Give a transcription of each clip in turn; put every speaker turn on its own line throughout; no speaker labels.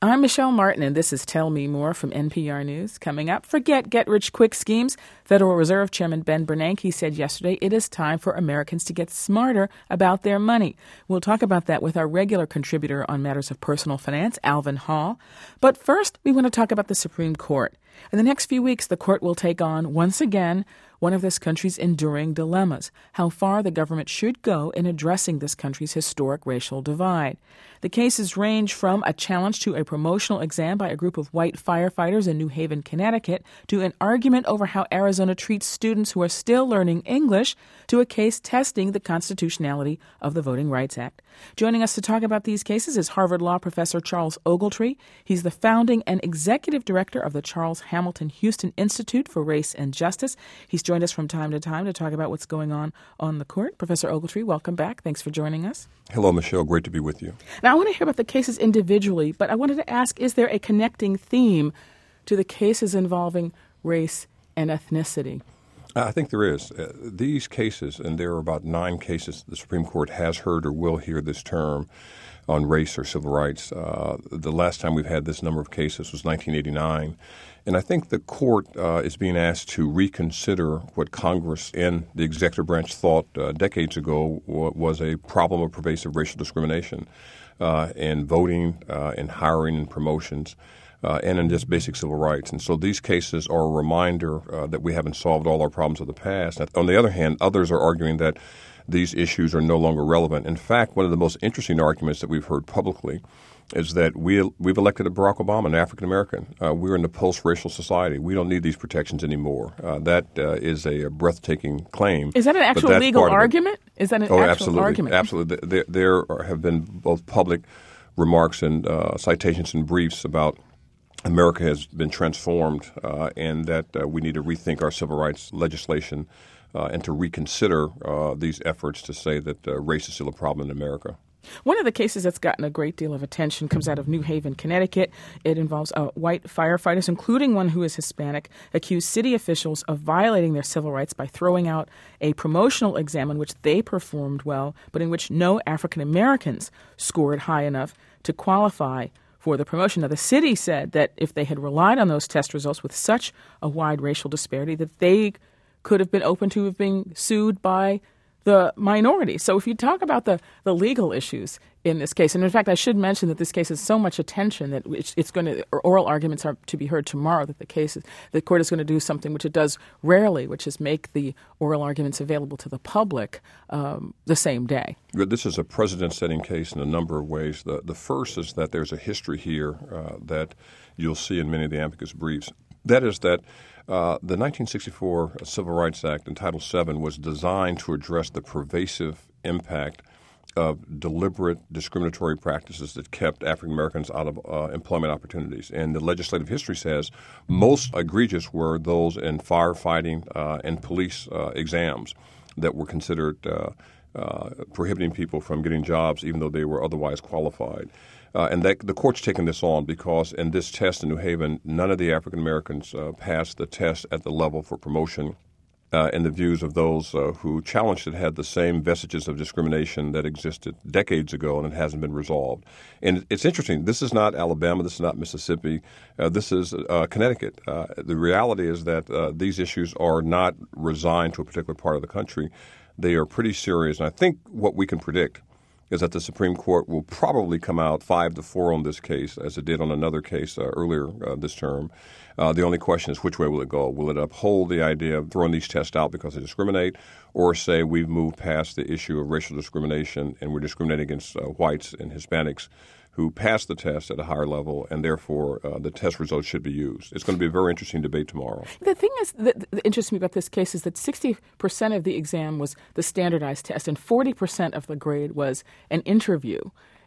I'm Michelle Martin, and this is Tell Me More from NPR News. Coming up, forget get-rich-quick schemes. Federal Reserve Chairman Ben Bernanke said yesterday it is time for Americans to get smarter about their money. We'll talk about that with our regular contributor on matters of personal finance, Alvin Hall. But first, we want to talk about the Supreme Court. In the next few weeks, the court will take on, once again, one of this country's enduring dilemmas, how far the government should go in addressing this country's historic racial divide. The cases range from a challenge to a promotional exam by a group of white firefighters in New Haven, Connecticut, to an argument over how Arizona treats students who are still learning English, to a case testing the constitutionality of the Voting Rights Act. Joining us to talk about these cases is Harvard Law professor Charles Ogletree. He's the founding and executive director of the Charles Hamilton Houston Institute for Race and Justice. He's joined us from time to time to talk about what's going on the court. Professor Ogletree, welcome back. Thanks for joining us.
Hello, Michelle. Great to be with you.
Now, I want to hear about the cases individually, but I wanted to ask, is there a connecting theme to the cases involving race and ethnicity?
I think there is. These cases, and there are about 9 cases the Supreme Court has heard or will hear this term on race or civil rights. The last time we've had this number of cases was 1989. And I think the court is being asked to reconsider what Congress and the executive branch thought decades ago was a problem of pervasive racial discrimination in voting, in hiring and promotions, and in just basic civil rights. And so these cases are a reminder that we haven't solved all our problems of the past. On the other hand, others are arguing that these issues are no longer relevant. In fact, one of the most interesting arguments that we've heard publicly is that we've elected Barack Obama, an African-American. We're in a post-racial society. We don't need these protections anymore. That is a breathtaking claim.
Is that an actual legal argument? Is that an actual
absolutely,
argument?
Absolutely. There have been both public remarks and citations and briefs about America has been transformed and that we need to rethink our civil rights legislation and to reconsider these efforts to say that race is still a problem in America.
One of the cases that's gotten a great deal of attention comes out of New Haven, Connecticut. It involves white firefighters, including one who is Hispanic, accused city officials of violating their civil rights by throwing out a promotional exam in which they performed well, but in which no African Americans scored high enough to qualify for the promotion. Now, the city said that if they had relied on those test results with such a wide racial disparity, that they could have been open to have been sued by the minority. So if you talk about the legal issues in this case, and in fact, I should mention that this case has so much attention that it's going to, oral arguments are to be heard tomorrow, that the court is going to do something which it does rarely, which is make the oral arguments available to the public the same day.
This is a precedent-setting case in a number of ways. The first is that there's a history here that you'll see in many of the amicus briefs. That is that the 1964 Civil Rights Act in Title VII was designed to address the pervasive impact of deliberate discriminatory practices that kept African Americans out of employment opportunities. And the legislative history says most egregious were those in firefighting and police exams that were considered prohibiting people from getting jobs even though they were otherwise qualified. And that the court's taken this on because in this test in New Haven, none of the African Americans passed the test at the level for promotion. And the views of those who challenged it had the same vestiges of discrimination that existed decades ago, and it hasn't been resolved. And it's interesting. This is not Alabama. This is not Mississippi. This is Connecticut. The reality is that these issues are not resigned to a particular part of the country. They are pretty serious. And I think what we can predict is that the Supreme Court will probably come out 5-4 on this case, as it did on another case earlier this term. The only question is which way will it go? Will it uphold the idea of throwing these tests out because they discriminate, or say we've moved past the issue of racial discrimination and we're discriminating against whites and Hispanics who passed the test at a higher level, and therefore the test results should be used. It's going to be a very interesting debate tomorrow.
The thing is that interests me about this case is that 60% of the exam was the standardized test, and 40% of the grade was an interview.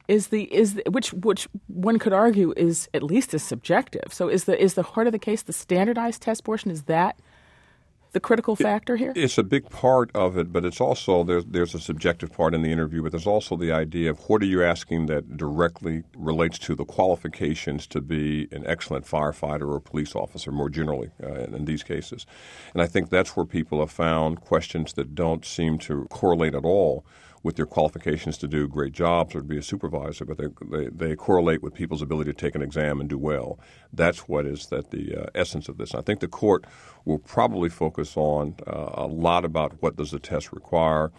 Which one could argue is at least as subjective. So is the heart of the case the standardized test portion? Is that the critical factor here?
It's a big part of it, but it's also there's a subjective part in the interview, but there's also the idea of what are you asking that directly relates to the qualifications to be an excellent firefighter or police officer more generally in these cases. And I think that's where people have found questions that don't seem to correlate at all with their qualifications to do great jobs or to be a supervisor, but they correlate with people's ability to take an exam and do well. That's what is the essence of this. And I think the court will probably focus on a lot about what does the test require,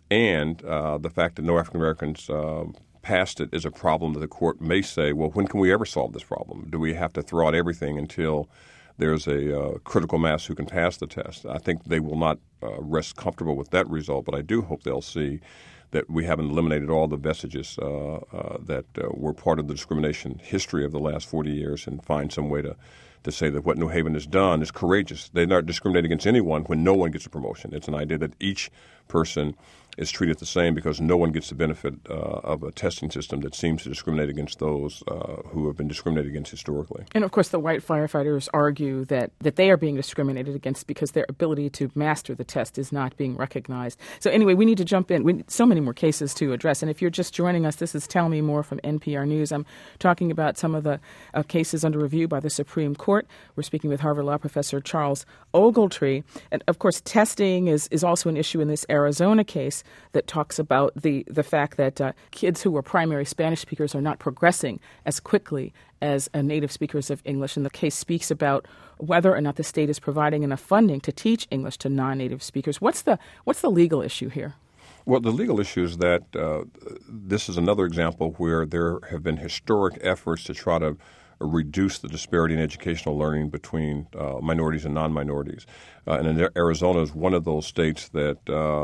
and the fact that no African Americans passed it is a problem that the court may say, well, when can we ever solve this problem? Do we have to throw out everything until there's a critical mass who can pass the test? I think they will not rest comfortable with that result, but I do hope they'll see that we haven't eliminated all the vestiges that were part of the discrimination history of the last 40 years and find some way to say that what New Haven has done is courageous. They're not discriminating against anyone when no one gets a promotion. It's an idea that each person is treated the same because no one gets the benefit of a testing system that seems to discriminate against those who have been discriminated against historically.
And, of course, the white firefighters argue that they are being discriminated against because their ability to master the test is not being recognized. So, anyway, we need to jump in. We need so many more cases to address. And if you're just joining us, this is Tell Me More from NPR News. I'm talking about some of the cases under review by the Supreme Court. We're speaking with Harvard Law Professor Charles Ogletree. And, of course, testing is also an issue in this Arizona case that talks about the fact that kids who are primary Spanish speakers are not progressing as quickly as native speakers of English. And the case speaks about whether or not the state is providing enough funding to teach English to non-native speakers. What's the legal issue here?
Well, the legal issue is that this is another example where there have been historic efforts to try to reduce the disparity in educational learning between minorities and non-minorities. And Arizona is one of those states that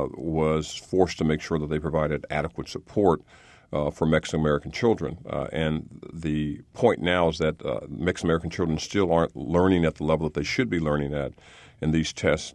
was forced to make sure that they provided adequate support for Mexican-American children. And the point now is that Mexican-American children still aren't learning at the level that they should be learning at. And these tests,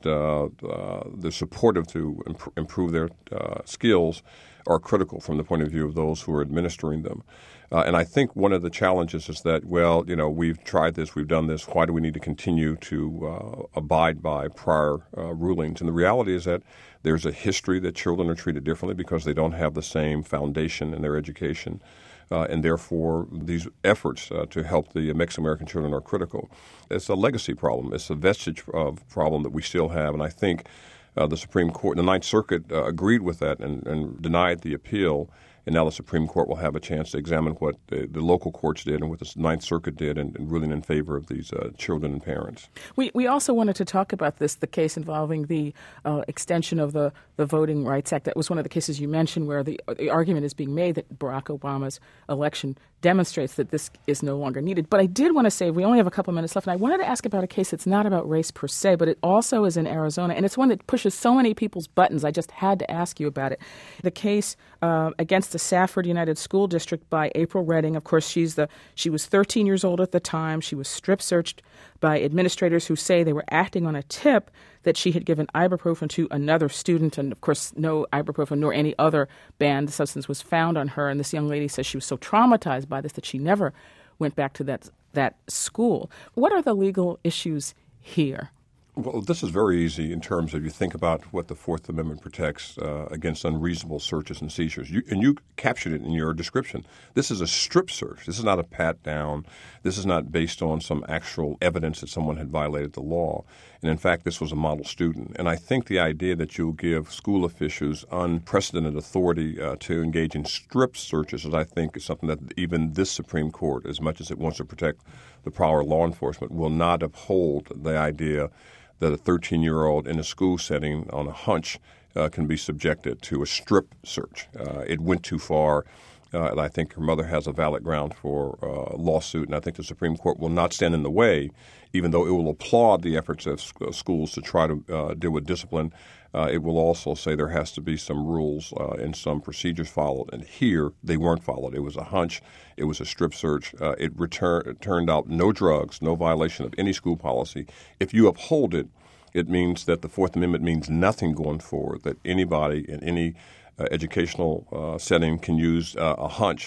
they're supportive to improve their skills, are critical from the point of view of those who are administering them. And I think one of the challenges is that, well, we've tried this, we've done this. Why do we need to continue to abide by prior rulings? And the reality is that there's a history that children are treated differently because they don't have the same foundation in their education. And therefore, these efforts to help the Mexican-American children are critical. It's a legacy problem. It's a vestige of problem that we still have. And I think the Supreme Court, the Ninth Circuit, agreed with that and denied the appeal. And now the Supreme Court will have a chance to examine what the local courts did and what the Ninth Circuit did and ruling in favor of these children and parents.
We also wanted to talk about the case involving the extension of the Voting Rights Act. That was one of the cases you mentioned where the argument is being made that Barack Obama's election demonstrates that this is no longer needed. But I did want to say, we only have a couple minutes left, and I wanted to ask about a case that's not about race per se, but it also is in Arizona, and it's one that pushes so many people's buttons. I just had to ask you about it. The case against the Safford United School District by April Redding. Of course, she was 13 years old at the time. She was strip searched by administrators who say they were acting on a tip that she had given ibuprofen to another student. And, of course, no ibuprofen nor any other banned substance was found on her. And this young lady says she was so traumatized by this that she never went back to that school. What are the legal issues here?
Well, this is very easy in terms of you think about what the Fourth Amendment protects against unreasonable searches and seizures. You captured it in your description. This is a strip search. This is not a pat down. This is not based on some actual evidence that someone had violated the law. And in fact, this was a model student. And I think the idea that you'll give school officials unprecedented authority to engage in strip searches is, I think, is something that even this Supreme Court, as much as it wants to protect the power of law enforcement, will not uphold the idea that a 13-year-old in a school setting on a hunch can be subjected to a strip search. It went too far, and I think her mother has a valid ground for a lawsuit, and I think the Supreme Court will not stand in the way, even though it will applaud the efforts of schools to try to deal with discipline. It will also say there has to be some rules and some procedures followed. And here, they weren't followed. It was a hunch. It was a strip search. It turned out no drugs, no violation of any school policy. If you uphold it, it means that the Fourth Amendment means nothing going forward, that anybody in any educational setting can use a hunch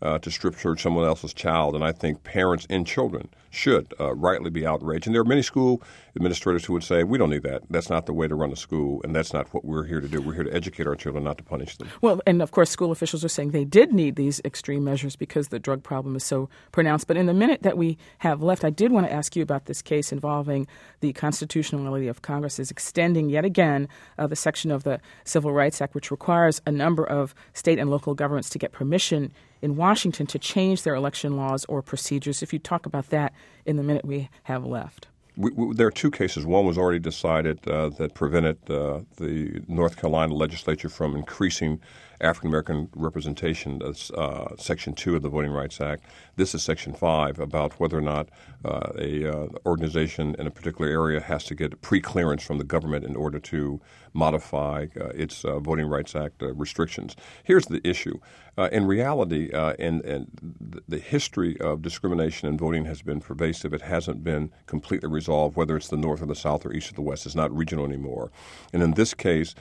to strip search someone else's child. And I think parents and children should rightly be outraged. And there are many school administrators who would say, we don't need that. That's not the way to run a school, and that's not what we're here to do. We're here to educate our children, not to punish them.
Well, and of course, school officials are saying they did need these extreme measures because the drug problem is so pronounced. But in the minute that we have left, I did want to ask you about this case involving the constitutionality of Congress's extending yet again the section of the Civil Rights Act, which requires a number of state and local governments to get permission in Washington to change their election laws or procedures. If you talk about that in the minute we have left.
There are two cases. One was already decided that prevented the North Carolina legislature from increasing African-American representation, Section 2 of the Voting Rights Act. This is Section 5 about whether or not a organization in a particular area has to get pre-clearance from the government in order to modify its Voting Rights Act restrictions. Here's the issue. In reality, the history of discrimination in voting has been pervasive. It hasn't been completely resolved, whether it's the North or the South or East or the West. It's not regional anymore. And in this case,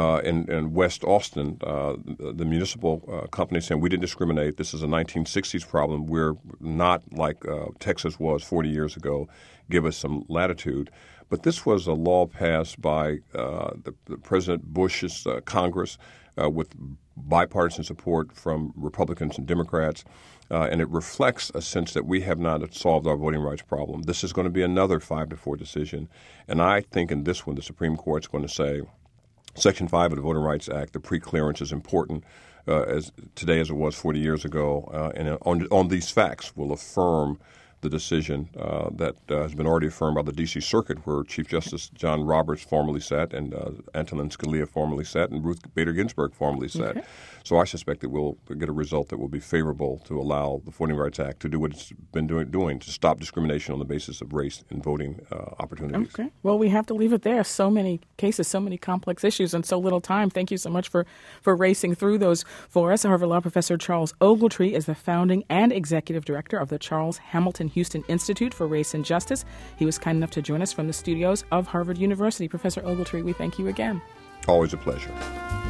in West Austin, the municipal company saying we didn't discriminate. This is a 1960s problem. We're not like Texas was 40 years ago. Give us some latitude. But this was a law passed by the President Bush's Congress with bipartisan support from Republicans and Democrats. And it reflects a sense that we have not solved our voting rights problem. This is going to be another 5-4 decision. And I think in this one, the Supreme Court's going to say Section 5 of the Voting Rights Act, the pre-clearance is important as today as it was 40 years ago. And on these facts will affirm the decision that has been already affirmed by the D.C. Circuit, where Chief Justice John Roberts formerly sat and Antonin Scalia formerly sat and Ruth Bader Ginsburg formerly sat. Okay. So I suspect that we'll get a result that will be favorable to allow the Voting Rights Act to do what it's been doing to stop discrimination on the basis of race in voting opportunities.
Okay. Well, we have to leave it there. So many cases, so many complex issues, and so little time. Thank you so much for racing through those for us. Harvard Law Professor Charles Ogletree is the founding and executive director of the Charles Hamilton Houston Institute for Race and Justice. He was kind enough to join us from the studios of Harvard University. Professor Ogletree, we thank you again.
Always a pleasure.